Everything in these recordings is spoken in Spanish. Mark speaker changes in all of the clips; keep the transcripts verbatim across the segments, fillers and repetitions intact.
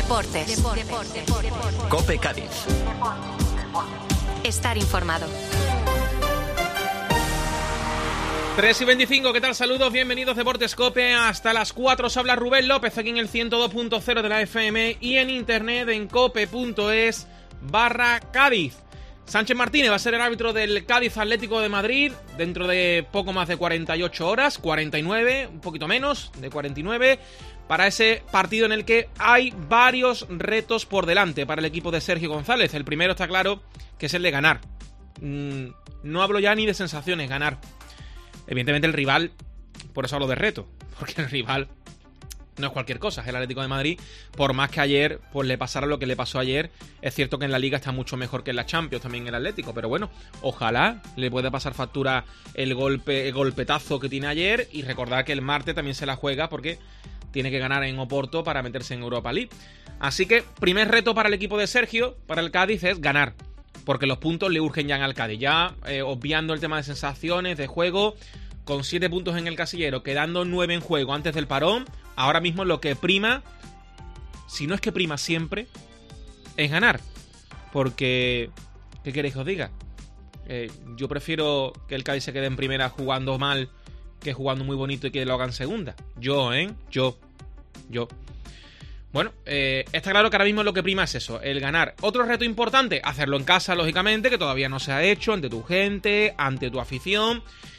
Speaker 1: Deportes. Deportes. Deportes. Deportes.
Speaker 2: COPE Cádiz.
Speaker 1: Estar informado.
Speaker 3: tres y veinticinco, ¿qué tal? Saludos, bienvenidos Deportes COPE. Hasta las cuatro os habla Rubén López aquí en el ciento dos punto cero de la F M y en internet en cope.es barra Cádiz. Sánchez Martínez va a ser el árbitro del Cádiz Atlético de Madrid dentro de poco más de cuarenta y ocho horas, cuarenta y nueve, un poquito menos de cuarenta y nueve, para ese partido en el que hay varios retos por delante para el equipo de Sergio González. El primero está claro que es el de ganar. Mm, no hablo ya ni de sensaciones, ganar. Evidentemente el rival, por eso hablo de reto, porque el rival no es cualquier cosa, es el Atlético de Madrid. Por más que ayer pues le pasara lo que le pasó ayer, es cierto que en la Liga está mucho mejor que en la Champions también el Atlético, pero bueno, ojalá le pueda pasar factura el golpe, el golpetazo que tiene ayer, y recordar que el martes también se la juega porque tiene que ganar en Oporto para meterse en Europa League. Así que primer reto para el equipo de Sergio, para el Cádiz, es ganar, porque los puntos le urgen ya al Cádiz. Ya eh, obviando el tema de sensaciones, de juego, con siete puntos en el casillero, quedando nueve en juego antes del parón, ahora mismo lo que prima, si no es que prima siempre, es ganar. Porque, ¿qué queréis que os diga? Eh, yo prefiero que el Cádiz se quede en primera jugando mal que jugando muy bonito y que lo hagan segunda. Yo, ¿eh? Yo. Yo. Bueno, eh, está claro que ahora mismo lo que prima es eso, el ganar. Otro reto importante, hacerlo en casa, lógicamente, que todavía no se ha hecho, ante tu gente, ante tu afición.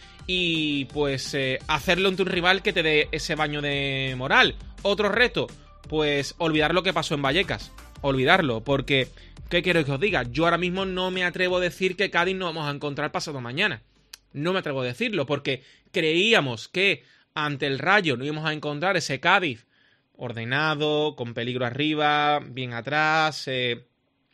Speaker 3: Y pues eh, hacerlo ante un rival que te dé ese baño de moral. Otro reto, pues olvidar lo que pasó en Vallecas. Olvidarlo, porque, ¿qué quiero que os diga? Yo ahora mismo no me atrevo a decir que Cádiz nos vamos a encontrar pasado mañana. No me atrevo a decirlo, porque creíamos que ante el Rayo no íbamos a encontrar ese Cádiz ordenado, con peligro arriba, bien atrás, eh,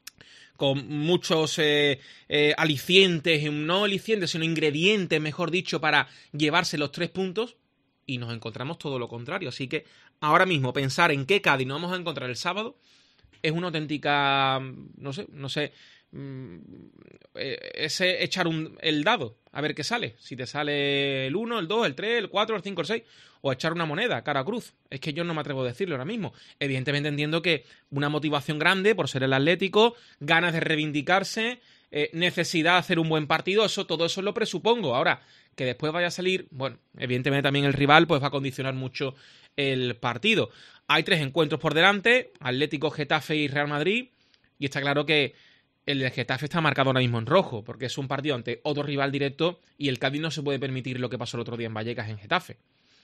Speaker 3: con muchos eh, eh, alicientes, no alicientes, sino ingredientes, mejor dicho, para llevarse los tres puntos, y nos encontramos todo lo contrario. Así que ahora mismo pensar en qué Cádiz nos vamos a encontrar el sábado es una auténtica, no sé, no sé, es echar un, el dado a ver qué sale, si te sale el uno, el dos, el tres, el cuatro, el cinco, el seis, o echar una moneda cara a cruz. Es que yo no me atrevo a decirlo ahora mismo. Evidentemente entiendo que una motivación grande por ser el Atlético, ganas de reivindicarse, eh, necesidad de hacer un buen partido, eso, todo eso lo presupongo. Ahora, que después vaya a salir, bueno, evidentemente también el rival pues va a condicionar mucho el partido. Hay tres encuentros por delante, Atlético, Getafe y Real Madrid, y está claro que el de Getafe está marcado ahora mismo en rojo, porque es un partido ante otro rival directo y el Cádiz no se puede permitir lo que pasó el otro día en Vallecas en Getafe.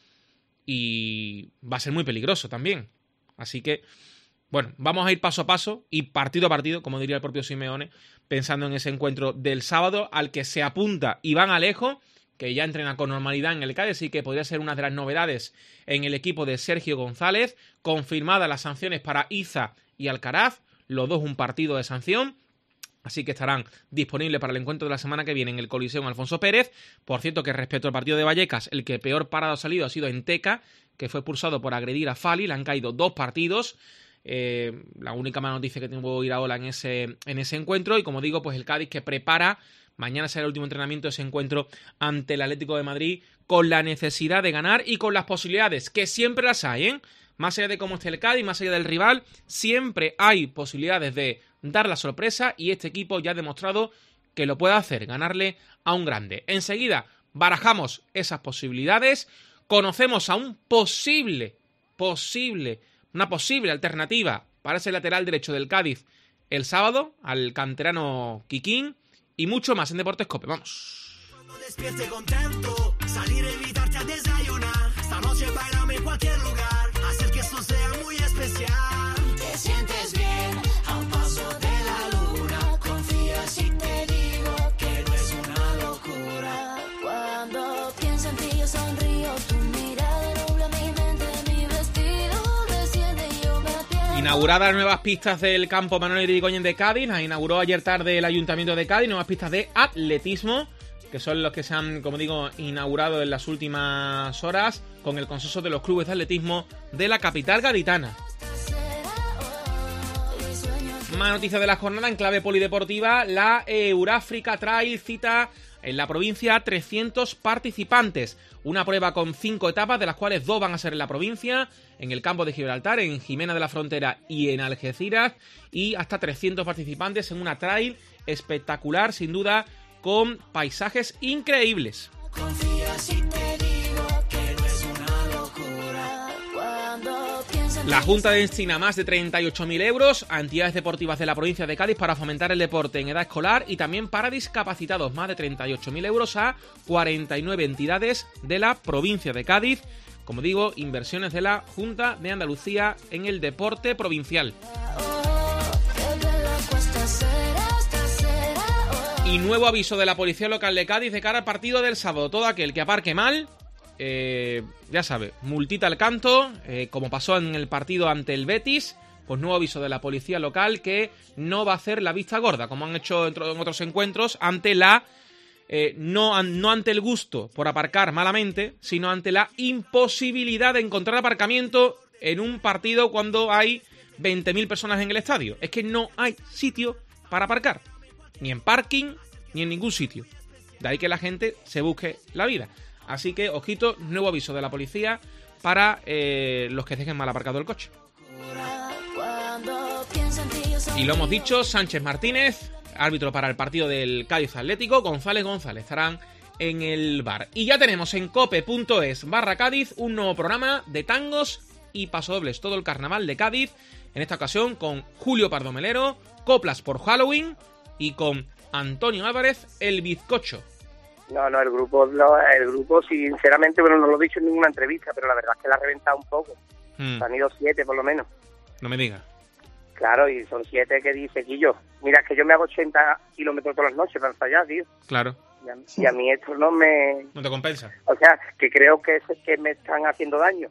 Speaker 3: Y va a ser muy peligroso también. Así que, bueno, vamos a ir paso a paso y partido a partido, como diría el propio Simeone, pensando en ese encuentro del sábado al que se apunta Iván Alejo, que ya entrena con normalidad en el Cádiz, así que podría ser una de las novedades en el equipo de Sergio González. Confirmadas las sanciones para Iza y Alcaraz, los dos un partido de sanción. Así que estarán disponibles para el encuentro de la semana que viene en el Coliseo Alfonso Pérez. Por cierto, que respecto al partido de Vallecas, el que peor parado ha salido ha sido Enteca, que fue expulsado por agredir a Fali. Le han caído dos partidos. Eh, la única mala noticia que tengo que oír ahora en ese, en ese encuentro. Y como digo, pues el Cádiz que prepara, mañana será el último entrenamiento de ese encuentro ante el Atlético de Madrid, con la necesidad de ganar y con las posibilidades, que siempre las hay, ¿eh? Más allá de cómo esté el Cádiz, más allá del rival, siempre hay posibilidades de dar la sorpresa, y este equipo ya ha demostrado que lo puede hacer, ganarle a un grande. Enseguida barajamos esas posibilidades, conocemos a un posible, posible, una posible alternativa para ese lateral derecho del Cádiz el sábado, al canterano Kikín, y mucho más en Deportes COPE. Vamos.
Speaker 4: Cuando despierte contento, salir a invitarte a desayunar. Esta noche bailame en cualquier lugar, hacer que esto sea muy especial. Te sientes bien a un paso de la luna, confía si te digo que no es una locura. Cuando pienso en ti yo sonrío, tu mirada nubla mi mente, mi vestido desciende y yo me pierdo.
Speaker 3: Inauguradas nuevas pistas del campo Manuel Irigoyen de Cádiz, las inauguró ayer tarde el Ayuntamiento de Cádiz, nuevas pistas de atletismo, que son los que se han, como digo, inaugurado en las últimas horas, con el consenso de los clubes de atletismo de la capital gaditana. Más noticias de la jornada en clave polideportiva. La Euráfrica Trail cita en la provincia trescientos participantes. Una prueba con cinco etapas, de las cuales dos van a ser en la provincia, en el campo de Gibraltar, en Jimena de la Frontera y en Algeciras. Y hasta trescientos participantes en una trail espectacular, sin duda, con paisajes increíbles.
Speaker 4: Confía si te digo que no es una locura. Cuando pienso en
Speaker 3: La
Speaker 4: ti,
Speaker 3: Junta destina más de treinta y ocho mil euros a entidades deportivas de la provincia de Cádiz para fomentar el deporte en edad escolar y también para discapacitados. Más de treinta y ocho mil euros a cuarenta y nueve entidades de la provincia de Cádiz. Como digo, inversiones de la Junta de Andalucía en el deporte provincial.
Speaker 4: oh, que de la cuesta será hasta será, oh.
Speaker 3: Y nuevo aviso de la Policía Local de Cádiz de cara al partido del sábado. Todo aquel que aparque mal, eh, ya sabe, multita al canto, eh, como pasó en el partido ante el Betis. Pues nuevo aviso de la Policía Local que no va a hacer la vista gorda, como han hecho en otros encuentros, ante la... Eh, no, no ante el gusto por aparcar malamente, sino ante la imposibilidad de encontrar aparcamiento en un partido cuando hay veinte mil personas en el estadio. Es que no hay sitio para aparcar, ni en parking, ni en ningún sitio. De ahí que la gente se busque la vida. Así que, ojito, nuevo aviso de la policía para eh, los que dejen mal aparcado el coche.
Speaker 4: Cuando pienso en ti, yo soy
Speaker 3: Y lo hemos dicho, Sánchez Martínez, árbitro para el partido del Cádiz Atlético, González González estarán en el bar. Y ya tenemos en cope.es barra Cádiz un nuevo programa de tangos y pasodobles, todo el carnaval de Cádiz, en esta ocasión con Julio Pardo Melero, coplas por Halloween y con Antonio Álvarez, el bizcocho.
Speaker 2: No, no, el grupo, no, el grupo sinceramente, bueno, no lo he dicho en ninguna entrevista, pero la verdad es que la ha reventado un poco.
Speaker 3: Hmm,
Speaker 2: Han ido siete por lo menos.
Speaker 3: no me digas.
Speaker 2: Claro, y son siete que dice Quillo. Mira, es que yo me hago ochenta kilómetros todas las noches para ensayar, tío.
Speaker 3: Claro,
Speaker 2: Y a, y a mí esto no me...
Speaker 3: no te compensa.
Speaker 2: O sea, que creo que es que me están haciendo daño.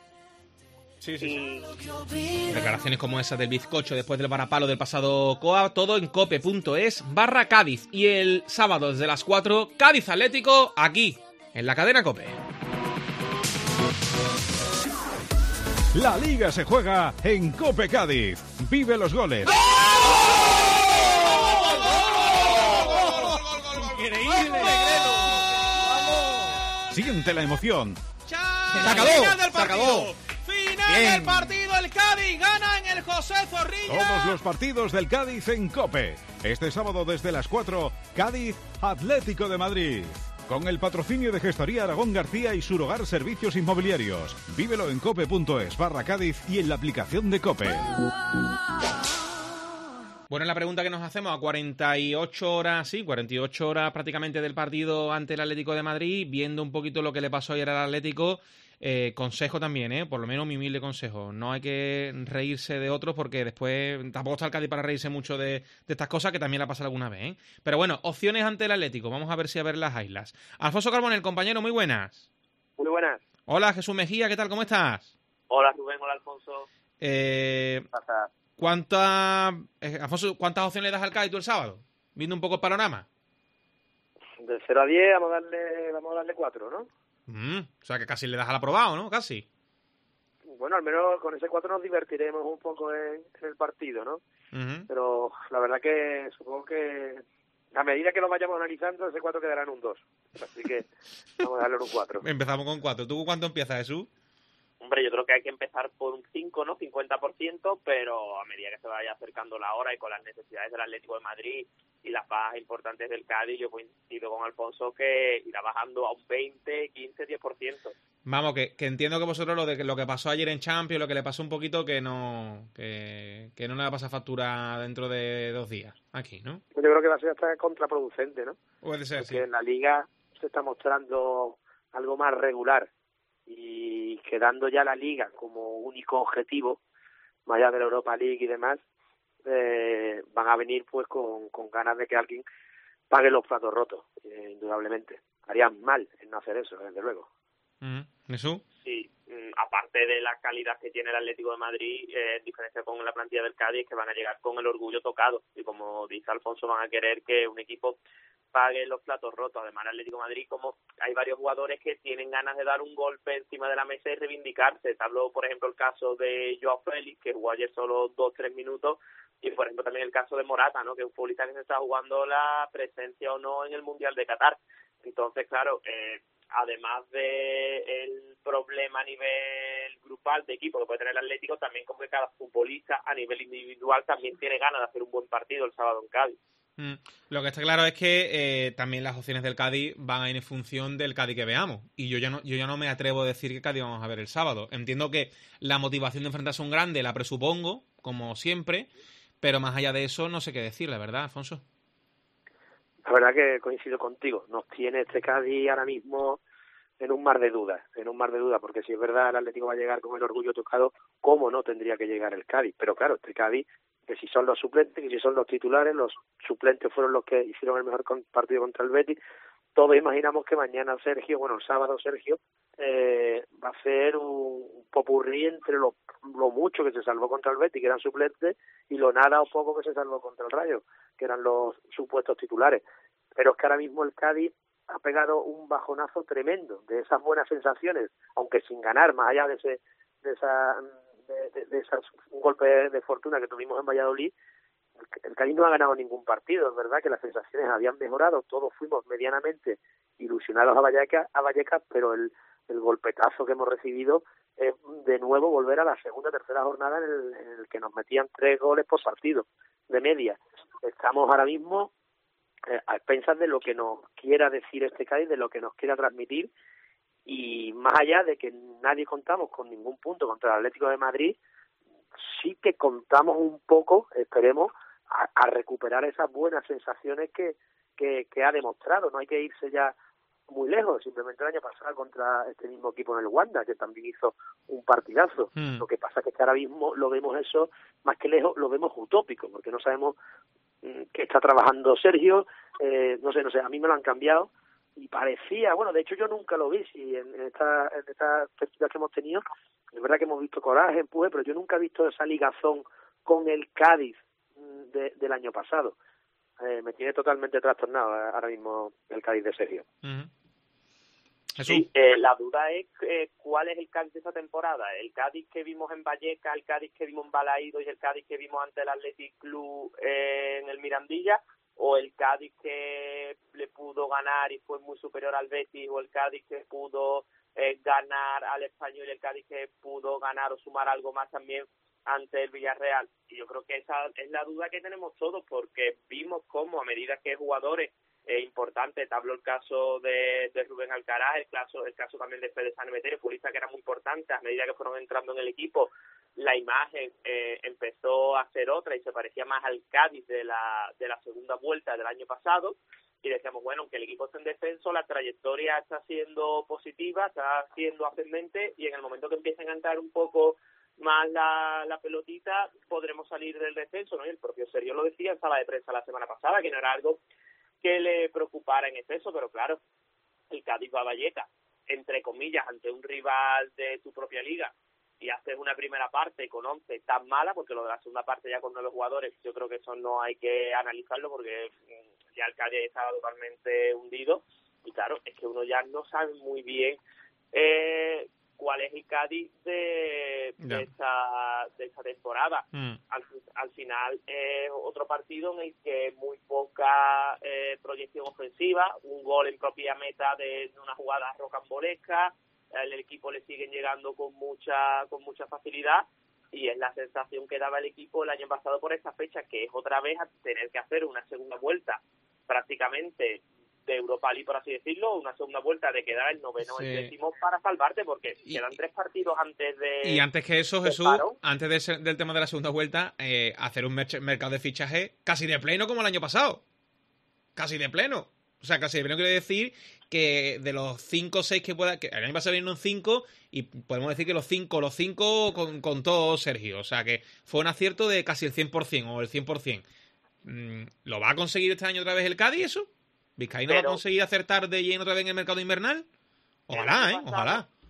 Speaker 3: Sí, sí, sí.
Speaker 2: Y
Speaker 3: Declaraciones como esa del bizcocho después del varapalo del pasado C O A, todo en cope.es barra Cádiz. Y el sábado desde las cuatro, Cádiz Atlético, aquí, en la cadena Cope.
Speaker 5: La Liga se juega en Cope Cádiz. Vive los goles.
Speaker 3: ¡Increíble!
Speaker 5: Siente la emoción.
Speaker 3: ¡Se
Speaker 6: acabó,
Speaker 3: Final del
Speaker 6: se acabó.
Speaker 3: partido. Final
Speaker 6: Bien.
Speaker 3: del partido, el Cádiz gana en el José Zorrilla.
Speaker 5: Todos los partidos del Cádiz en Cope. Este sábado desde las cuatro, Cádiz Atlético de Madrid. Con el patrocinio de Gestoría Aragón García y Surogar Servicios Inmobiliarios. Vívelo en cope.es barra Cádiz y en la aplicación de Cope.
Speaker 3: Bueno, la pregunta que nos hacemos a cuarenta y ocho horas, sí, cuarenta y ocho horas prácticamente del partido ante el Atlético de Madrid, viendo un poquito lo que le pasó ayer al Atlético, eh, consejo también, ¿eh? Por lo menos mi humilde consejo. No hay que reírse de otros porque después tampoco está el Cádiz para reírse mucho de, de estas cosas, que también la pasa alguna vez, ¿eh? Pero bueno, opciones ante el Atlético. Vamos a ver si a ver las haylas. Alfonso Carbonell, compañero, muy buenas.
Speaker 2: muy buenas.
Speaker 3: Hola, Jesús Mejía, ¿qué tal? ¿Cómo estás?
Speaker 2: Hola Rubén, hola Alfonso.
Speaker 3: Eh,
Speaker 2: Pasa.
Speaker 3: ¿cuántas, eh, Alfonso, ¿cuántas opciones le das al Cádiz tú el sábado? Viendo un poco el panorama.
Speaker 2: De cero a diez vamos a darle, vamos a darle cuatro, ¿no?
Speaker 3: Mm, o sea que casi le das al aprobado, ¿no? Casi.
Speaker 2: Bueno, al menos con ese cuatro nos divertiremos un poco en, en el partido, ¿no?
Speaker 3: Ujú.
Speaker 2: Pero la verdad que supongo que a medida que lo vayamos analizando, ese cuatro quedará en un dos. Así que vamos a darle un cuatro.
Speaker 3: Empezamos con cuatro. ¿Tú cuánto empiezas, Jesús?
Speaker 7: Hombre, yo creo que hay que empezar por un cinco, ¿no? cincuenta por ciento, pero a medida que se vaya acercando la hora y con las necesidades del Atlético de Madrid y las bajas importantes del Cádiz, yo coincido con Alfonso que irá bajando a un veinte, quince, diez por ciento.
Speaker 3: Vamos, que, que entiendo que vosotros lo de que lo que pasó ayer en Champions, lo que le pasó un poquito, que no que, que no le va a pasar factura dentro de dos días aquí, ¿no?
Speaker 2: Yo creo que va a ser hasta contraproducente, ¿no?
Speaker 3: Puede ser,
Speaker 2: Porque
Speaker 3: sí.
Speaker 2: en la Liga se está mostrando algo más regular y quedando ya la Liga como único objetivo, más allá de la Europa League y demás, eh, van a venir pues con, con ganas de que alguien pague los platos rotos, eh, indudablemente. Harían mal en no hacer eso, desde luego.
Speaker 3: Uh-huh. ¿Jesús?
Speaker 7: Sí, mm, aparte de la calidad que tiene el Atlético de Madrid, eh, en diferencia con la plantilla del Cádiz, que van a llegar con el orgullo tocado. Y como dice Alfonso, van a querer que un equipo paguen los platos rotos. Además, el Atlético de Madrid, como hay varios jugadores que tienen ganas de dar un golpe encima de la mesa y reivindicarse. Te hablo, por ejemplo, el caso de Joao Félix, que jugó ayer solo dos tres minutos, y por ejemplo también el caso de Morata, ¿no? Que es un futbolista que se está jugando la presencia o no en el Mundial de Qatar. Entonces, claro, eh, además de el problema a nivel grupal de equipo que puede tener el Atlético, también como que cada futbolista a nivel individual también tiene ganas de hacer un buen partido el sábado en Cádiz.
Speaker 3: Mm. Lo que está claro es que eh, también las opciones del Cádiz van a ir en función del Cádiz que veamos, y yo ya no yo ya no me atrevo a decir qué Cádiz vamos a ver el sábado. Entiendo que la motivación de enfrentarse a un grande la presupongo, como siempre, pero más allá de eso no sé qué decir, la verdad, Alfonso.
Speaker 2: La verdad que coincido contigo, nos tiene este Cádiz ahora mismo en un mar de dudas, en un mar de dudas, porque si es verdad el Atlético va a llegar con el orgullo tocado, ¿cómo no tendría que llegar el Cádiz? Pero claro, este Cádiz, que si son los suplentes, que si son los titulares, los suplentes fueron los que hicieron el mejor partido contra el Betis, todos imaginamos que mañana Sergio, bueno, el sábado Sergio, eh, va a hacer un popurrí entre lo, lo mucho que se salvó contra el Betis, que eran suplentes, y lo nada o poco que se salvó contra el Rayo, que eran los supuestos titulares. Pero es que ahora mismo el Cádiz ha pegado un bajonazo tremendo de esas buenas sensaciones, aunque sin ganar, más allá de ese de esa de, de, de esas, un golpe de fortuna que tuvimos en Valladolid. El Cádiz no ha ganado ningún partido, es verdad que las sensaciones habían mejorado, todos fuimos medianamente ilusionados a Vallecas, a Vallecas, pero el, el golpetazo que hemos recibido es de nuevo volver a la segunda tercera jornada en el, en el que nos metían tres goles por partido de media. Estamos ahora mismo eh, a expensas de lo que nos quiera decir este Cádiz, de lo que nos quiera transmitir, y más allá de que nadie contamos con ningún punto contra el Atlético de Madrid, sí que contamos un poco, esperemos, a, a recuperar esas buenas sensaciones que, que, que ha demostrado. No hay que irse ya muy lejos, simplemente el año pasado contra este mismo equipo en el Wanda, que también hizo un partidazo. Mm. Lo que pasa es que ahora mismo lo vemos eso, más que lejos, lo vemos utópico, porque no sabemos mmm, qué está trabajando Sergio, eh, no sé, no sé, a mí me lo han cambiado, y parecía, bueno, de hecho yo nunca lo vi, si en, en esta en estas partidas que hemos tenido, es verdad que hemos visto coraje, empuje, pero yo nunca he visto esa ligazón con el Cádiz de, del año pasado. Eh, me tiene totalmente trastornado ahora mismo el Cádiz de Sergio.
Speaker 3: Uh-huh.
Speaker 7: Sí, eh, la duda es eh, cuál es el Cádiz de esta temporada. El Cádiz que vimos en Vallecas, el Cádiz que vimos en Balaído y el Cádiz que vimos ante el Athletic Club eh, en el Mirandilla, o el Cádiz que le pudo ganar y fue muy superior al Betis, o el Cádiz que pudo eh, ganar al Español y el Cádiz que pudo ganar o sumar algo más también ante el Villarreal. Y yo creo que esa es la duda que tenemos todos, porque vimos cómo a medida que jugadores eh, importantes, te hablo el caso de, de Rubén Alcaraz, el caso el caso también de Fede San Emeterio, futbolista que era muy importante, a medida que fueron entrando en el equipo, la imagen eh, empezó a ser otra y se parecía más al Cádiz de la de la segunda vuelta del año pasado, y decíamos, bueno, aunque el equipo está en descenso, la trayectoria está siendo positiva, está siendo ascendente, y en el momento que empiecen a entrar un poco más la, la pelotita, podremos salir del descenso, ¿no? Y el propio Sergio lo decía en sala de prensa la semana pasada, que no era algo que le preocupara en exceso, pero claro, el Cádiz va a Vallecas, entre comillas, ante un rival de su propia liga, y haces una primera parte con once tan mala, porque lo de la segunda parte ya con nueve jugadores, yo creo que eso no hay que analizarlo, porque ya el Cádiz estaba totalmente hundido, y claro, es que uno ya no sabe muy bien eh, cuál es el Cádiz de, de, esta, de esta temporada. Mm. Al, al final, eh, otro partido en el que muy poca eh, proyección ofensiva, un gol en propia meta de una jugada rocambolesca, el equipo le siguen llegando con mucha con mucha facilidad, y es la sensación que daba el equipo el año pasado por esta fecha, que es otra vez a tener que hacer una segunda vuelta prácticamente de Europa League, por así decirlo, una segunda vuelta de quedar el noveno o sí. el décimo para salvarte, porque y, quedan tres partidos antes de...
Speaker 3: Y antes que eso, Jesús, paro. antes de ser, del tema de la segunda vuelta, eh, hacer un mer- mercado de fichaje casi de pleno como el año pasado. Casi de pleno. O sea, casi de pleno quiere decir que de los cinco o seis que pueda... que el año pasado vinieron cinco, y podemos decir que los cinco, los cinco con, con todo Sergio. O sea, que fue un acierto de casi el cien por ciento o el cien por ciento. Mm, ¿Lo va a conseguir este año otra vez el Cádiz eso? ¿Vizcaíno va a conseguir acertar de lleno otra vez en el mercado invernal? Ojalá, ¿eh? Ojalá.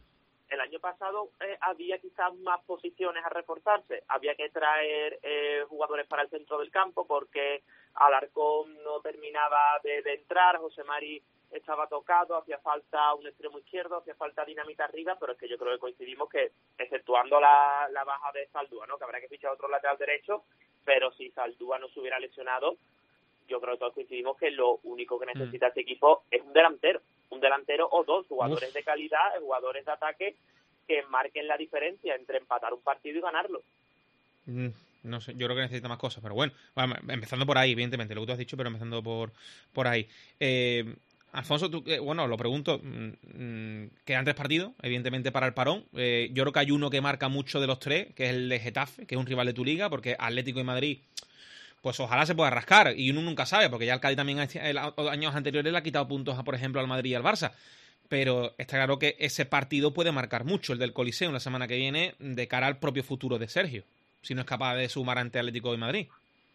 Speaker 7: el año pasado eh, había quizás más posiciones a reforzarse, había que traer eh, jugadores para el centro del campo porque Alarcón no terminaba de, de entrar, José Mari estaba tocado, hacía falta un extremo izquierdo, hacía falta dinamita arriba, pero es que yo creo que coincidimos que, exceptuando la, la baja de Zaldúa, ¿no?, que habrá que fichar otro lateral derecho, pero si Zaldúa no se hubiera lesionado, yo creo que todos coincidimos que lo único que necesita mm. este equipo es un delantero, un delantero o dos jugadores Uf. de calidad, jugadores de ataque que marquen la diferencia entre empatar un partido y ganarlo.
Speaker 3: Mm. No sé, yo creo que necesita más cosas, pero bueno, bueno, empezando por ahí, evidentemente, lo que tú has dicho, pero empezando por, por ahí. Eh, Alfonso, tú, eh, bueno, lo pregunto, mmm, quedan tres partidos, evidentemente, para el parón. Eh, yo creo que hay uno que marca mucho de los tres, que es el de Getafe, que es un rival de tu liga, porque Atlético y Madrid, pues ojalá se pueda rascar, y uno nunca sabe, porque ya el Cádiz también en años anteriores le ha quitado puntos, a, por ejemplo, al Madrid y al Barça. Pero está claro que ese partido puede marcar mucho, el del Coliseo, la semana que viene, de cara al propio futuro de Sergio, si no es capaz de sumar ante Atlético de Madrid.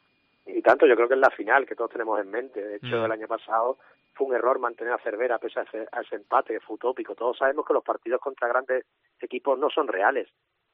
Speaker 2: Y tanto, yo creo que es la final que todos tenemos en mente. De hecho, mm. el año pasado fue un error mantener a Cervera pese a ese, a ese empate, que fue utópico. Todos sabemos que los partidos contra grandes equipos no son reales.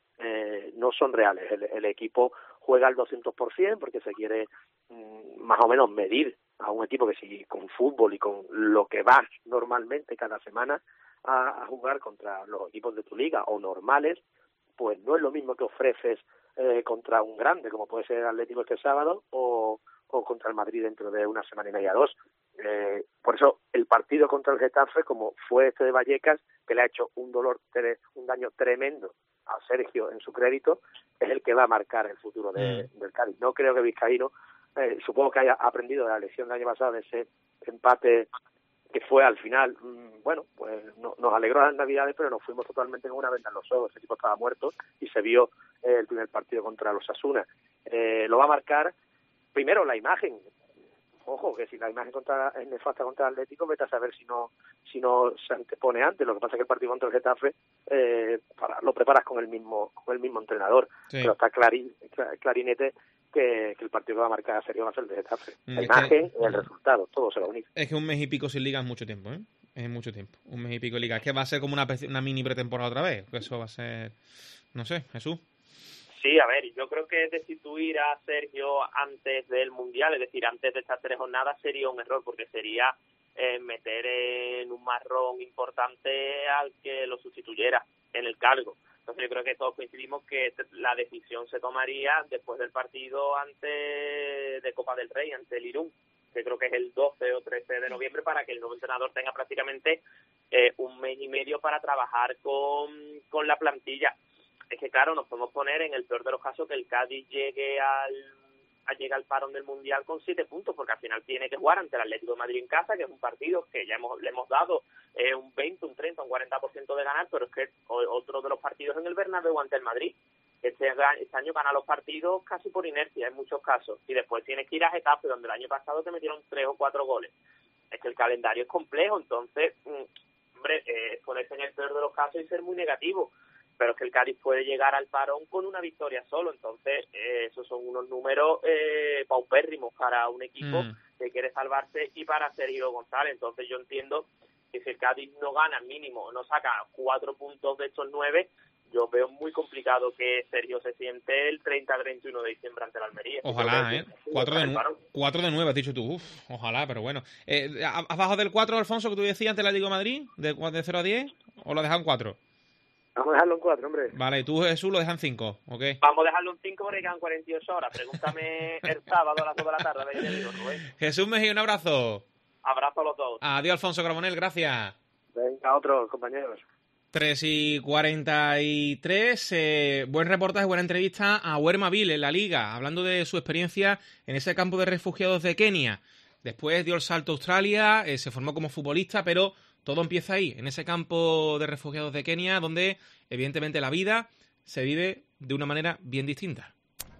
Speaker 2: Eh, no son reales. El, el equipo juega al doscientos por ciento porque se quiere mm, más o menos medir a un equipo que si con fútbol y con lo que vas normalmente cada semana a, a jugar contra los equipos de tu liga o normales, pues no es lo mismo que ofreces Eh, contra un grande, como puede ser el Atlético este sábado, o, o contra el Madrid dentro de una semana y media, dos. Eh, por eso, el partido contra el Getafe, como fue este de Vallecas, que le ha hecho un dolor, un daño tremendo a Sergio en su crédito, es el que va a marcar el futuro de, mm. del Cádiz. No creo que Vizcaíno, eh, supongo que haya aprendido de la lección del año pasado, de ese empate que fue al final, mmm, bueno, pues no, nos alegró las Navidades, pero nos fuimos totalmente con una venda en los ojos. El equipo estaba muerto y se vio eh, el primer partido contra los Osasuna. Eh, lo va a marcar primero la imagen. Ojo, que si la imagen contra, es nefasta contra el Atlético, vete a saber si no si no se antepone antes. Lo que pasa es que el partido contra el Getafe eh, para, lo preparas con el mismo con el mismo entrenador. Sí. Pero está clarín, clarinete que, que el partido que va a marcar a Sergio va a ser el de Getafe. La es imagen y el resultado, todo se va a unir.
Speaker 3: Es que un mes y pico sin liga es mucho tiempo, ¿eh? Es mucho tiempo. Un mes y pico de liga. Es que va a ser como una, una mini pretemporada otra vez. Eso va a ser... No sé, Jesús.
Speaker 7: Sí, a ver, yo creo que destituir a Sergio antes del Mundial, es decir, antes de estas tres jornadas, sería un error, porque sería eh, meter en un marrón importante al que lo sustituyera en el cargo. Entonces yo creo que todos coincidimos que la decisión se tomaría después del partido ante de Copa del Rey, ante el Irún, que creo que es el doce o trece de noviembre, para que el nuevo entrenador tenga prácticamente eh, un mes y medio para trabajar con, con la plantilla. Es que, claro, nos podemos poner en el peor de los casos que el Cádiz llegue al a llegar al parón del Mundial con siete puntos, porque al final tiene que jugar ante el Atlético de Madrid en casa, que es un partido que ya hemos, le hemos dado eh, un veinte, un treinta, un cuarenta por ciento de ganar, pero es que otro de los partidos en el Bernabéu ante el Madrid. Este, este año gana los partidos casi por inercia en muchos casos, y después tienes que ir a Getafe, donde el año pasado te metieron tres o cuatro goles. Es que el calendario es complejo, entonces, mmm, hombre, eh, ponerse en el peor de los casos y ser muy negativo. Pero es que el Cádiz puede llegar al parón con una victoria solo, entonces eh, esos son unos números eh, paupérrimos para un equipo mm. que quiere salvarse y para Sergio González. Entonces yo entiendo que si el Cádiz no gana mínimo, no saca cuatro puntos de estos nueve, yo veo muy complicado que Sergio se siente el treinta a treinta y uno de diciembre ante la Almería.
Speaker 3: Ojalá, ¿eh? cuatro de nueve has dicho tú, uf, ojalá, pero bueno. Eh, ¿Has bajado del cuatro, Alfonso, que tú decías ante el Atlético de Madrid, de, de cero a diez, o lo dejan cuatro?
Speaker 2: Vamos a dejarlo en cuatro, hombre.
Speaker 3: Vale, ¿y tú, Jesús, lo dejan cinco? ¿Ok?
Speaker 7: Vamos a dejarlo en cinco porque quedan cuarenta y ocho horas. Pregúntame el sábado a las dos de la tarde. A ver, te digo, Rubén.
Speaker 3: Jesús Mejía, un abrazo.
Speaker 7: Abrazo a los dos.
Speaker 3: Adiós, Alfonso Carbonell, gracias.
Speaker 2: Venga, otros compañeros.
Speaker 3: tres y cuarenta y tres. Eh, buen reportaje, buena entrevista a Werma Vil en la Liga, hablando de su experiencia en ese campo de refugiados de Kenia. Después dio el salto a Australia, eh, se formó como futbolista, pero todo empieza ahí, en ese campo de refugiados de Kenia, donde evidentemente la vida se vive de una manera bien distinta.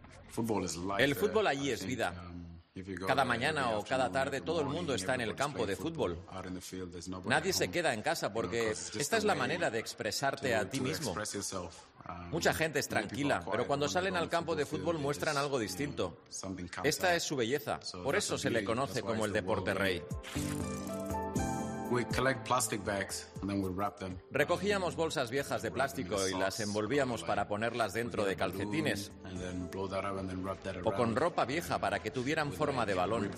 Speaker 6: El fútbol allí es vida. Cada mañana o cada tarde todo el mundo está en el campo de fútbol. Nadie se queda en casa porque esta es la manera de expresarte a ti mismo. Mucha gente es tranquila, pero cuando salen al campo de fútbol muestran algo distinto. Esta es su belleza, por eso se le conoce como el deporte rey. Recogíamos bolsas viejas de plástico y las envolvíamos para ponerlas dentro de calcetines o con ropa vieja para que tuvieran forma de balón.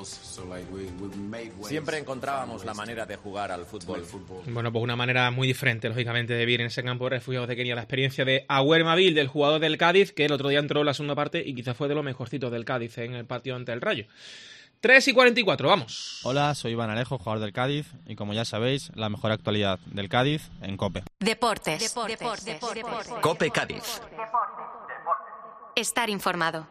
Speaker 6: Siempre encontrábamos la manera de jugar al fútbol.
Speaker 3: Bueno, pues una manera muy diferente, lógicamente, de vivir en ese campo de refugiados de Kenia. La experiencia de Awer Mabil, del jugador del Cádiz, que el otro día entró en la segunda parte y quizás fue de los mejorcitos del Cádiz en el partido ante el Rayo. tres y cuarenta y cuatro, vamos.
Speaker 8: Hola, soy Iván Alejo, jugador del Cádiz, y como ya sabéis, la mejor actualidad del Cádiz en COPE.
Speaker 1: Deportes. Deportes. Deportes. Deportes.
Speaker 9: COPE Cádiz.
Speaker 1: Estar informado.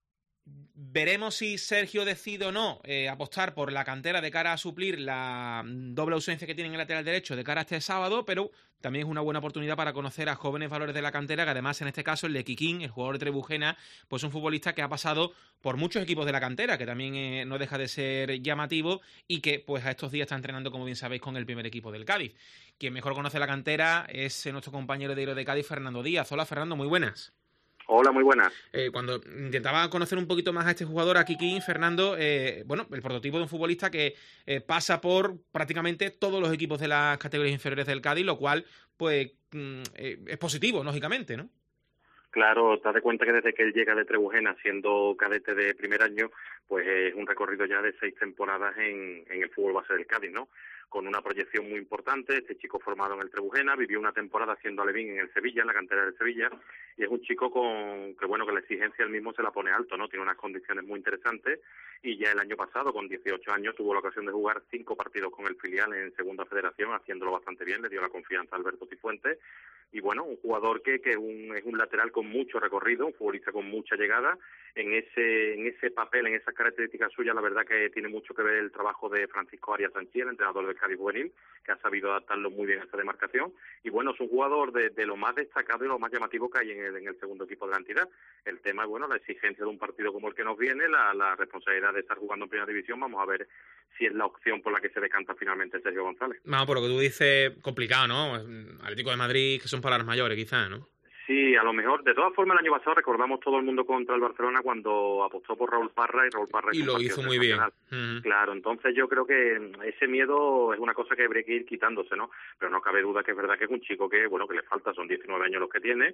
Speaker 3: Veremos si Sergio decide o no eh, apostar por la cantera de cara a suplir la doble ausencia que tiene en el lateral derecho de cara a este sábado, pero también es una buena oportunidad para conocer a jóvenes valores de la cantera, que además en este caso el de Kikín, el jugador de Trebujena, pues un futbolista que ha pasado por muchos equipos de la cantera, que también eh, no deja de ser llamativo y que pues a estos días está entrenando, como bien sabéis, con el primer equipo del Cádiz. Quien mejor conoce la cantera es eh, nuestro compañero de Hilo de Cádiz, Fernando Díaz. Hola, Fernando, muy buenas.
Speaker 2: Hola, muy buenas.
Speaker 3: Eh, cuando intentaba conocer un poquito más a este jugador, a Kikín, Fernando, eh, bueno, el prototipo de un futbolista que eh, pasa por prácticamente todos los equipos de las categorías inferiores del Cádiz, lo cual, pues, mm, eh, es positivo, lógicamente, ¿no?
Speaker 2: Claro, te das cuenta que desde que él llega de Trebujena, siendo cadete de primer año, pues es un recorrido ya de seis temporadas en, en el fútbol base del Cádiz, ¿no? Con una proyección muy importante. Este chico formado en el Trebujena, vivió una temporada haciendo alevín en el Sevilla, en la cantera del Sevilla, y es un chico con que, bueno, que la exigencia él mismo se la pone alto, ¿no? Tiene unas condiciones muy interesantes, y ya el año pasado, con dieciocho años, tuvo la ocasión de jugar cinco partidos con el filial en Segunda Federación, haciéndolo bastante bien, le dio la confianza a Alberto Cifuentes, y bueno, un jugador que, que un, es un lateral con mucho recorrido, un futbolista con mucha llegada. En ese en ese papel, en esas características suyas, la verdad que tiene mucho que ver el trabajo de Francisco Arias Sanchís, el entrenador del Cádiz Juvenil, que ha sabido adaptarlo muy bien a esa demarcación. Y bueno, es un jugador de, de lo más destacado y lo más llamativo que hay en el, en el segundo equipo de la entidad. El tema es, bueno, la exigencia de un partido como el que nos viene, la, la responsabilidad de estar jugando en Primera División. Vamos a ver si es la opción por la que se decanta finalmente Sergio González.
Speaker 3: Vamos, por lo que tú dices, complicado, ¿no? Atlético de Madrid, que son palabras mayores, quizás, ¿no?
Speaker 2: Sí, a lo mejor. De todas formas, el año pasado recordamos todo el mundo contra el Barcelona cuando apostó por Raúl Parra y Raúl Parra...
Speaker 3: Y lo hizo muy bien. Uh-huh.
Speaker 2: Claro, entonces yo creo que ese miedo es una cosa que habría que ir quitándose, ¿no? Pero no cabe duda que es verdad que es un chico que, bueno, que le falta, son diecinueve años los que tiene,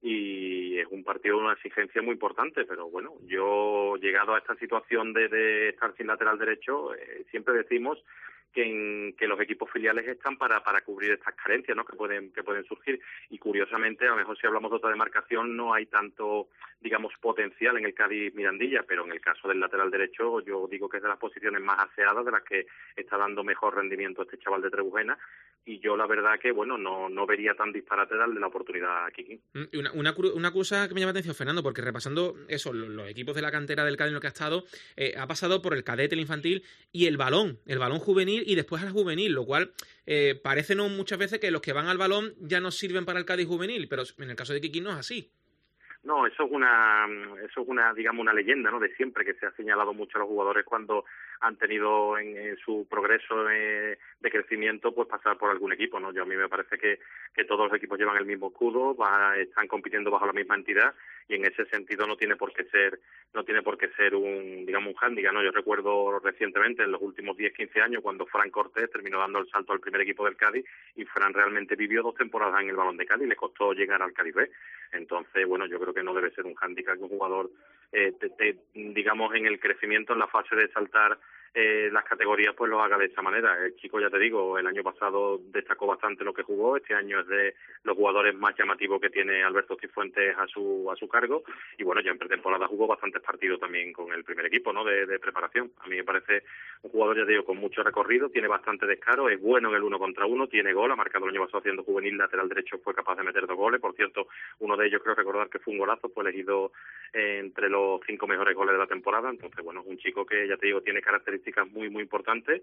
Speaker 2: y es un partido de una exigencia muy importante, pero bueno, yo, llegado a esta situación de, de estar sin lateral derecho, eh, siempre decimos que, en, que los equipos filiales están para, para cubrir estas carencias, ¿no? que pueden que pueden surgir, y curiosamente, a lo mejor si hablamos de otra demarcación no hay tanto, digamos, potencial en el Cádiz Mirandilla, pero en el caso del lateral derecho yo digo que es de las posiciones más aseadas, de las que está dando mejor rendimiento este chaval de Trebujena, y yo la verdad que, bueno, no no vería tan disparate darle la oportunidad a Kiki.
Speaker 3: Una, una, una cosa que me llama la atención, Fernando, porque repasando eso, los, los equipos de la cantera del Cádiz en lo que ha estado, eh, ha pasado por el cadete, el infantil y el balón, el balón juvenil y después al juvenil, lo cual eh, parece no muchas veces que los que van al balón ya no sirven para el Cádiz juvenil, pero en el caso de Kiki no es así.
Speaker 2: No, eso es una, eso es una, digamos, una leyenda, ¿no? De siempre, que se ha señalado mucho a los jugadores cuando han tenido en, en su progreso eh, de crecimiento, pues pasar por algún equipo, ¿no? Yo a mí me parece que, que todos los equipos llevan el mismo escudo, va, están compitiendo bajo la misma entidad, y en ese sentido no tiene por qué ser, no tiene por qué ser un, digamos, un hándicap, ¿no? Yo recuerdo recientemente, en los últimos diez, quince años, cuando Fran Cortés terminó dando el salto al primer equipo del Cádiz, y Fran realmente vivió dos temporadas en el Balón de Cádiz, y le costó llegar al Cádiz B. Entonces, bueno, yo creo que no debe ser un hándicap que un jugador, eh, te, te, digamos, en el crecimiento, en la fase de saltar eh, las categorías, pues lo haga de esa manera. El chico, ya te digo, el año pasado destacó bastante lo que jugó, este año es de los jugadores más llamativos que tiene Alberto Cifuentes a su a su cargo, y bueno, ya en pretemporada jugó bastantes partidos también con el primer equipo, ¿no?, de, de preparación. A mí me parece un jugador, ya te digo, con mucho recorrido, tiene bastante descaro, es bueno en el uno contra uno, tiene gol, ha marcado el año pasado haciendo juvenil, lateral derecho, fue capaz de meter dos goles, por cierto, uno de ellos creo recordar que fue un golazo, fue elegido eh, entre los cinco mejores goles de la temporada. Entonces, bueno, es un chico que, ya te digo, tiene características muy, muy importantes,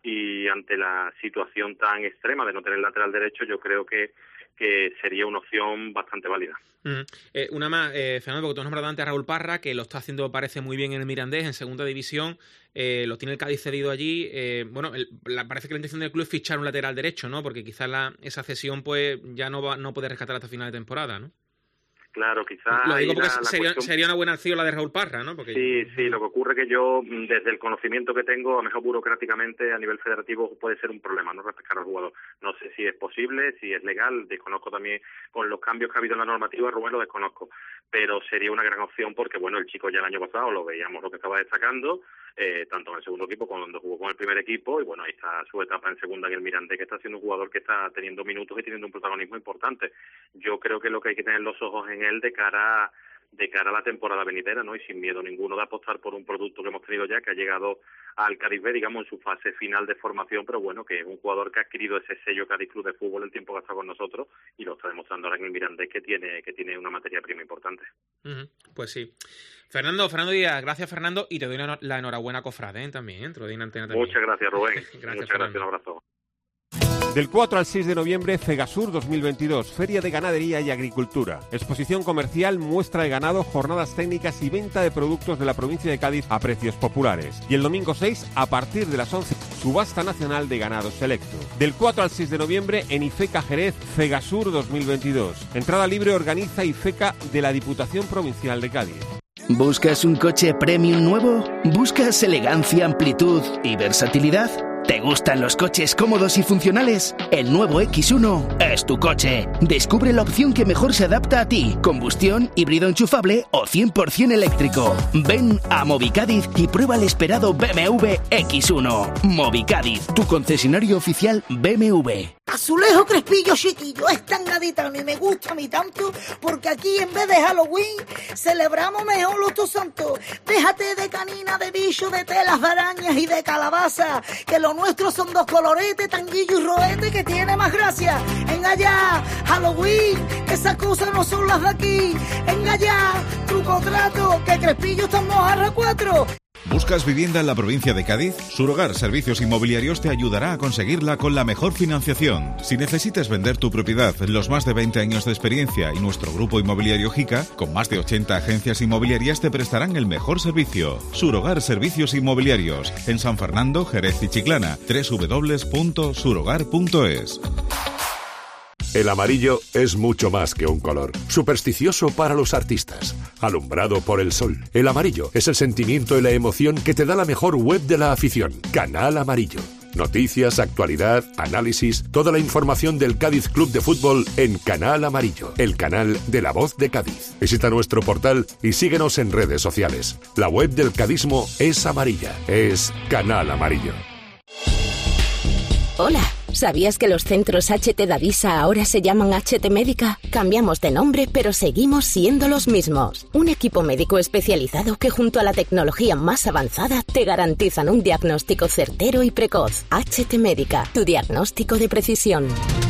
Speaker 2: y ante la situación tan extrema de no tener lateral derecho, yo creo que que sería una opción bastante válida.
Speaker 3: Mm. Eh, una más, eh, Fernando, porque tú has nombrado antes a Raúl Parra, que lo está haciendo, parece, muy bien en el Mirandés, en segunda división, eh, lo tiene el Cádiz cedido allí. Eh, bueno, el, la, parece que la intención del club es fichar un lateral derecho, ¿no? Porque quizás la, esa cesión pues ya no va, no puede rescatar hasta final de temporada, ¿no?
Speaker 9: Claro, quizás...
Speaker 3: Lo digo porque
Speaker 9: la, la
Speaker 3: sería,
Speaker 9: cuestión...
Speaker 3: sería una buena acción la de Raúl Parra, ¿no? Porque...
Speaker 9: Sí, sí, lo que ocurre es que yo, desde el conocimiento que tengo, a lo mejor burocráticamente, a nivel federativo, puede ser un problema, ¿no? Respectar al jugador. No sé si es posible, si es legal, desconozco también con los cambios que ha habido en la normativa, Rubén, lo desconozco. Pero sería una gran opción porque, bueno, el chico ya el año pasado lo veíamos lo que estaba destacando, eh, tanto en el segundo equipo como cuando jugó con el primer equipo, y bueno, ahí está su etapa en segunda en el Mirandés, que está siendo un jugador que está teniendo minutos y teniendo un protagonismo importante. Yo creo que lo que hay que tener los ojos en él de cara a de cara a la temporada venidera, ¿no? Y sin miedo ninguno de apostar por un producto que hemos tenido ya, que ha llegado al Cádiz B, digamos, en su fase final de formación, pero bueno, que es un jugador que ha adquirido ese sello Cádiz Club de Fútbol el tiempo que ha estado con nosotros y lo está demostrando ahora en el Mirandés, que tiene que tiene una materia prima importante.
Speaker 3: Uh-huh. Pues sí. Fernando, Fernando Díaz, gracias Fernando, y te doy la, la enhorabuena, Cofrade, ¿eh? También, ¿eh? Te lo doy en antena también.
Speaker 9: Muchas gracias, Rubén.
Speaker 3: gracias,
Speaker 9: Muchas
Speaker 3: Fernando.
Speaker 9: gracias, un abrazo.
Speaker 10: Del cuatro al seis de noviembre, Fegasur dos mil veintidós, Feria de Ganadería y Agricultura. Exposición comercial, muestra de ganado, jornadas técnicas y venta de productos de la provincia de Cádiz a precios populares. Y el domingo seis, a partir de las once, subasta nacional de ganado selecto. Del cuatro al seis de noviembre, en IFECA Jerez, Fegasur dos mil veintidós. Entrada libre organiza IFECA de la Diputación Provincial de Cádiz.
Speaker 11: ¿Buscas un coche premium nuevo? ¿Buscas elegancia, amplitud y versatilidad? ¿Te gustan los coches cómodos y funcionales? El nuevo equis uno es tu coche. Descubre la opción que mejor se adapta a ti. Combustión, híbrido enchufable o cien por ciento eléctrico. Ven a Movicádiz y prueba el esperado B M W equis uno. Movicádiz, tu concesionario oficial B M W.
Speaker 12: Azulejo Crespillo Chiquillo es tan gaditano y me gusta a mí tanto porque aquí en vez de Halloween celebramos mejor los dos santos. Déjate de canina, de bicho, de telas de arañas y de calabaza, que lo nuestro son dos coloretes, tanguillo y roete, que tiene más gracia. Venga ya, Halloween, que esas cosas no son las de aquí. Venga ya, truco trato, que Crespillo estamos a cuatro.
Speaker 5: ¿Buscas vivienda en la provincia de Cádiz? Surogar Servicios Inmobiliarios te ayudará a conseguirla con la mejor financiación. Si necesitas vender tu propiedad, los más de veinte años de experiencia y nuestro grupo inmobiliario Jica, con más de ochenta agencias inmobiliarias, te prestarán el mejor servicio. Surogar Servicios Inmobiliarios, en San Fernando, Jerez y Chiclana, doble u doble u doble u punto surogar punto es.
Speaker 13: El amarillo es mucho más que un color. Supersticioso para los artistas. Alumbrado por el sol. El amarillo es el sentimiento y la emoción que te da la mejor web de la afición. Canal Amarillo. Noticias, actualidad, análisis, toda la información del Cádiz Club de Fútbol en Canal Amarillo, el canal de La Voz de Cádiz. Visita nuestro portal y síguenos en redes sociales. La web del cadismo es amarilla. Es Canal Amarillo.
Speaker 14: Hola, ¿sabías que los centros H T Davisa ahora se llaman H T Médica? Cambiamos de nombre, pero seguimos siendo los mismos. Un equipo médico especializado que junto a la tecnología más avanzada te garantizan un diagnóstico certero y precoz. H T Médica, tu diagnóstico de precisión.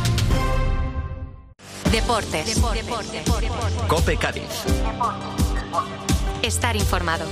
Speaker 1: Deportes. Deportes. Deportes. Deportes.
Speaker 15: COPE Cádiz.
Speaker 1: Estar informado.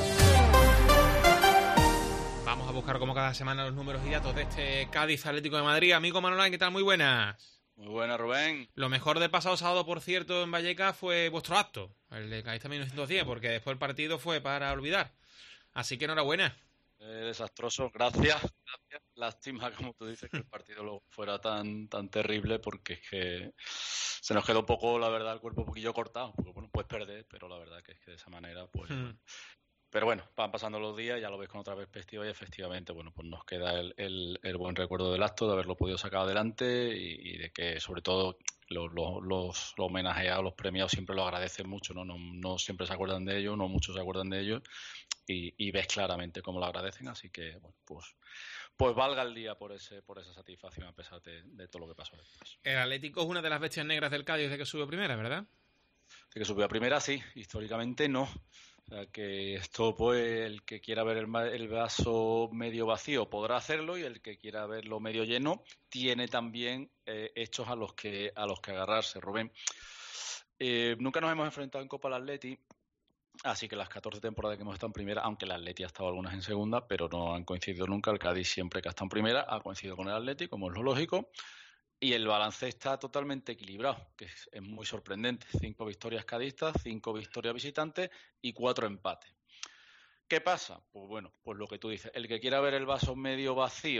Speaker 3: Vamos a buscar como cada semana los números y datos de este Cádiz Atlético de Madrid. Amigo Manolán, ¿qué tal? Muy buenas.
Speaker 16: Muy buenas, Rubén.
Speaker 3: Lo mejor del pasado sábado, por cierto, en Vallecas fue vuestro acto, el de Cádiz mil novecientos diez, porque después el partido fue para olvidar. Así que enhorabuena.
Speaker 16: Eh, desastroso, gracias, gracias. Lástima, como tú dices, que el partido lo fuera tan tan terrible, porque es que se nos quedó un poco, la verdad, el cuerpo un poquillo cortado. Porque bueno, puedes perder, pero la verdad que es que de esa manera, pues... Hmm. Pero bueno, van pasando los días, ya lo ves con otra perspectiva y efectivamente, bueno, pues nos queda el, el, el buen recuerdo del acto, de haberlo podido sacar adelante y, y de que sobre todo los, los, los, los homenajeados, los premiados siempre lo agradecen mucho, ¿no? No, no siempre se acuerdan de ellos, no muchos se acuerdan de ellos y, y ves claramente cómo lo agradecen, así que, bueno, pues... Pues valga el día por ese por esa satisfacción a pesar de, de todo lo que pasó después.
Speaker 3: El Atlético es una de las bestias negras del Cádiz desde que subió a primera, ¿verdad?
Speaker 16: Desde que subió a primera, sí. Históricamente, no. O sea, que esto, pues, el que quiera ver el, el vaso medio vacío podrá hacerlo y el que quiera verlo medio lleno tiene también eh, hechos a los que a los que agarrarse, Rubén. Eh, nunca nos hemos enfrentado en Copa al Atleti, así que las catorce temporadas que hemos estado en primera, aunque el Atleti ha estado algunas en segunda, pero no han coincidido nunca. El Cádiz siempre que ha estado en primera ha coincidido con el Atleti, como es lo lógico. Y el balance está totalmente equilibrado, que es, es muy sorprendente. Cinco victorias cadistas, cinco victorias visitantes y cuatro empates. ¿Qué pasa? Pues bueno, pues lo que tú dices. El que quiera ver el vaso medio vacío,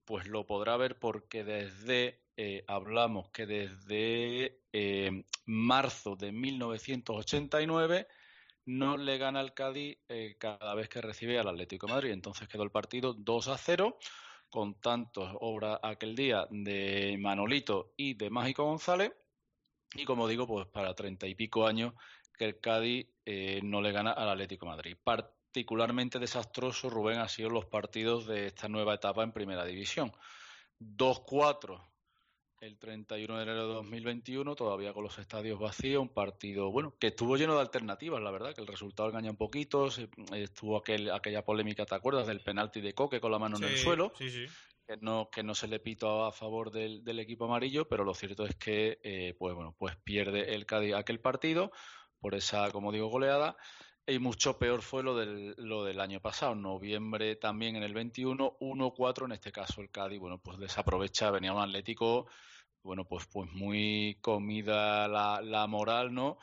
Speaker 16: pues lo podrá ver porque desde, eh, hablamos que desde eh, marzo de mil novecientos ochenta y nueve no le gana al Cádiz eh, cada vez que recibe al Atlético de Madrid. Entonces quedó el partido dos a cero, con tantos obras aquel día de Manolito y de Mágico González. Y como digo, pues para treinta y pico años que el Cádiz eh, no le gana al Atlético de Madrid. Particularmente desastroso, Rubén, han sido los partidos de esta nueva etapa en Primera División. dos cuatro el treinta y uno de enero de dos mil veintiuno, todavía con los estadios vacíos, un partido, bueno, que estuvo lleno de alternativas, la verdad, que el resultado engaña un poquito, estuvo aquel, aquella polémica, ¿te acuerdas? Del penalti de Coque con la mano
Speaker 3: sí,
Speaker 16: en el suelo,
Speaker 3: sí, sí.
Speaker 16: que no, que no se le pitó a favor del, del equipo amarillo, pero lo cierto es que, eh, pues bueno, pues pierde el Cádiz aquel partido, por esa, como digo, goleada. Y mucho peor fue lo del, lo del año pasado, noviembre también en el veintiuno, uno cuatro, en este caso el Cádiz, bueno, pues desaprovecha, venía un Atlético, bueno, pues pues muy comida la, la moral, ¿no?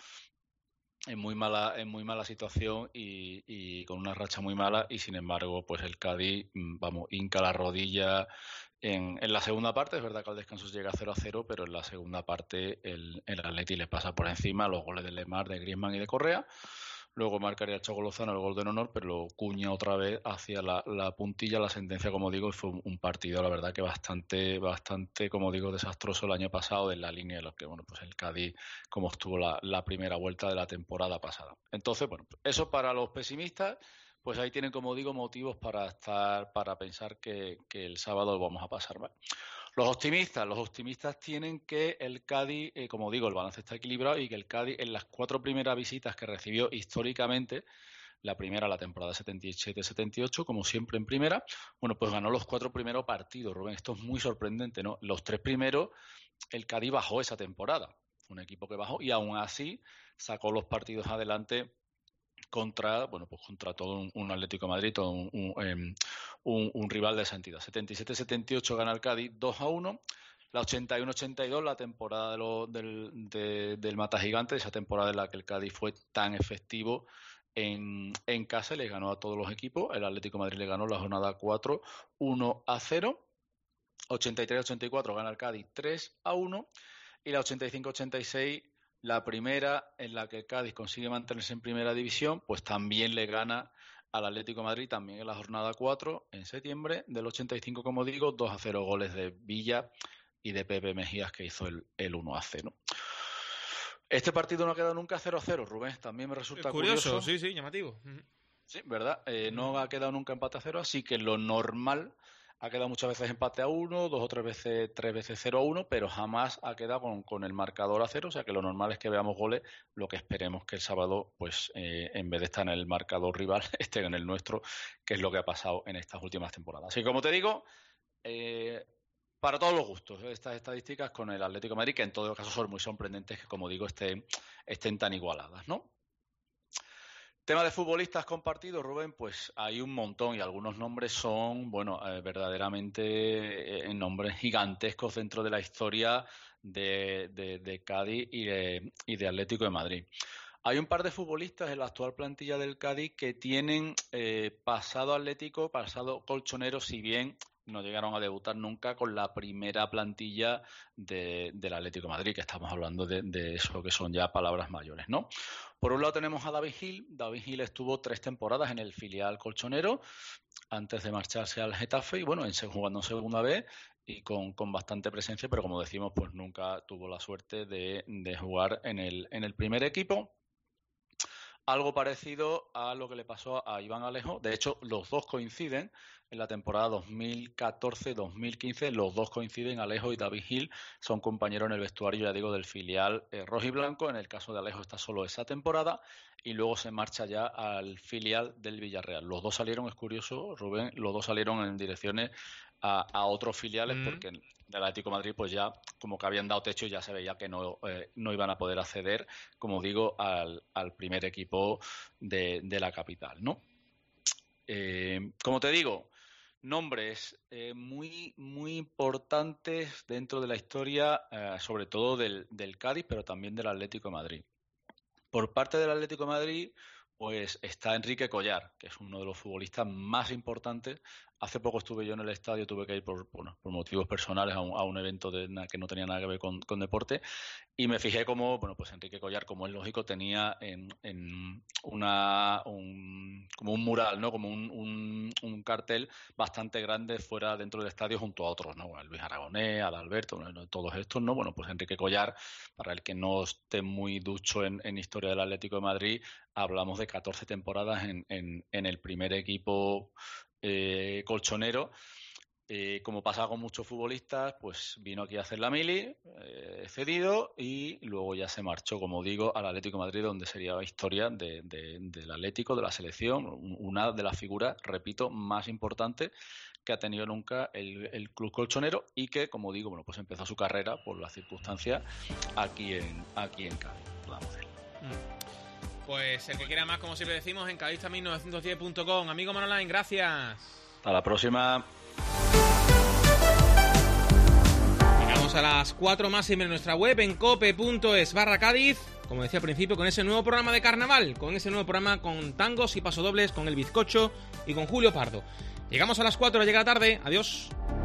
Speaker 16: En muy mala, en muy mala situación y, y con una racha muy mala, y sin embargo, pues el Cádiz, vamos, hinca la rodilla en, en la segunda parte. Es verdad que al descanso llega cero a cero, pero en la segunda parte el, el Atleti le pasa por encima, los goles de Lemar, de Griezmann y de Correa. Luego marcaría el Choco Lozano el gol de honor, pero lo cuña otra vez hacia la, la puntilla, la sentencia, como digo, y fue un, un partido, la verdad, que bastante, bastante, como digo, desastroso el año pasado, en la línea de lo que, bueno, pues el Cádiz, como estuvo la, la primera vuelta de la temporada pasada. Entonces, bueno, eso para los pesimistas, pues ahí tienen, como digo, motivos para estar, para pensar que, que el sábado lo vamos a pasar mal. Los optimistas, los optimistas tienen que el Cádiz, eh, como digo, el balance está equilibrado y que el Cádiz en las cuatro primeras visitas que recibió históricamente, la primera la temporada setenta y siete setenta y ocho, como siempre en primera, bueno, pues ganó los cuatro primeros partidos, Rubén. Esto es muy sorprendente, ¿no? Los tres primeros, el Cádiz bajó esa temporada, un equipo que bajó, y aún así sacó los partidos adelante contra, bueno, pues contra todo un, un Atlético de Madrid, todo un, un, un, un rival de esa entidad. setenta y siete setenta y ocho gana el Cádiz dos a uno. La ochenta y uno ochenta y dos, la temporada de lo, del, de, del Mata Gigante, esa temporada en la que el Cádiz fue tan efectivo en, en casa, le ganó a todos los equipos. El Atlético de Madrid le ganó la jornada cuatro, uno a cero. ochenta y tres ochenta y cuatro gana el Cádiz tres a uno. Y la ochenta y cinco ochenta y seis, la primera en la que el Cádiz consigue mantenerse en primera división, pues también le gana al Atlético de Madrid, también en la jornada cuatro, en septiembre del ochenta y cinco, como digo, dos a cero, goles de Villa y de Pepe Mejías, que hizo el, el uno a cero. Este partido no ha quedado nunca cero a cero, Rubén, también me resulta curioso.
Speaker 3: Curioso, sí, sí, llamativo.
Speaker 16: Sí, ¿verdad? Eh, no ha quedado nunca empate a cero, así que lo normal ha quedado muchas veces empate a uno, dos o tres veces, tres veces cero a uno, pero jamás ha quedado con, con el marcador a cero, o sea que lo normal es que veamos goles, lo que esperemos que el sábado, pues eh, en vez de estar en el marcador rival, esté en el nuestro, que es lo que ha pasado en estas últimas temporadas. Así que, como te digo, eh, para todos los gustos, estas estadísticas con el Atlético de Madrid, que en todo caso son muy sorprendentes, que como digo, estén, estén tan igualadas, ¿no? Tema de futbolistas compartidos, Rubén, pues hay un montón y algunos nombres son, bueno, eh, verdaderamente eh, nombres gigantescos dentro de la historia de, de, de Cádiz y de, y de Atlético de Madrid. Hay un par de futbolistas en la actual plantilla del Cádiz que tienen eh, pasado atlético, pasado colchonero, si bien no llegaron a debutar nunca con la primera plantilla de, del Atlético de Madrid, que estamos hablando de, de eso que son ya palabras mayores, ¿no? Por un lado tenemos a David Gil. David Gil estuvo tres temporadas en el filial colchonero antes de marcharse al Getafe y bueno, en, jugando en segunda vez y con, con bastante presencia, pero como decimos, pues nunca tuvo la suerte de, de jugar en el, en el primer equipo. Algo parecido a lo que le pasó a Iván Alejo. De hecho, los dos coinciden en la temporada dos mil catorce dos mil quince. Los dos coinciden, Alejo y David Gil. Son compañeros en el vestuario, ya digo, del filial eh, rojo y blanco. En el caso de Alejo está solo esa temporada y luego se marcha ya al filial del Villarreal. Los dos salieron, es curioso, Rubén, los dos salieron en direcciones a, a otros filiales mm. porque del Atlético de Madrid pues ya como que habían dado techo y ya se veía que no, eh, no iban a poder acceder, como digo, al, al primer equipo de, de la capital, ¿no? Eh, como te digo, nombres eh, muy muy importantes dentro de la historia, eh, sobre todo del, del Cádiz, pero también del Atlético de Madrid. Por parte del Atlético de Madrid, pues está Enrique Collar, que es uno de los futbolistas más importantes. Hace poco estuve yo en el estadio, tuve que ir por, bueno, por motivos personales a un, a un evento de, que no tenía nada que ver con, con deporte, y me fijé como, bueno, pues Enrique Collar, como es lógico, tenía en, en una un, como un mural, ¿no? Como un, un, un cartel bastante grande fuera dentro del estadio junto a otros, ¿no? A Luis Aragonés, a Alberto, ¿no? Todos estos, ¿no? Bueno, pues Enrique Collar, para el que no esté muy ducho en, en historia del Atlético de Madrid, hablamos de catorce temporadas en, en, en el primer equipo eh, colchonero. Eh, como pasaba con muchos futbolistas, pues vino aquí a hacer la mili, eh, cedido, y luego ya se marchó, como digo, al Atlético de Madrid, donde sería historia de, de, del Atlético, de la selección, una de las figuras, repito, más importantes que ha tenido nunca el, el club colchonero, y que, como digo, bueno, pues empezó su carrera por las circunstancias aquí en, aquí en Cádiz. Vamos a ver.
Speaker 3: Mm. Pues el que quiera más, como siempre decimos, en cadista mil novecientos diez punto com. Amigo Manoline, gracias.
Speaker 16: Hasta la próxima.
Speaker 3: Llegamos a las cuatro más en nuestra web, en cope punto es barra Cádiz. Como decía al principio, con ese nuevo programa de carnaval, con ese nuevo programa con tangos y pasodobles, con el bizcocho y con Julio Pardo. Llegamos a las cuatro, llega la tarde. Adiós.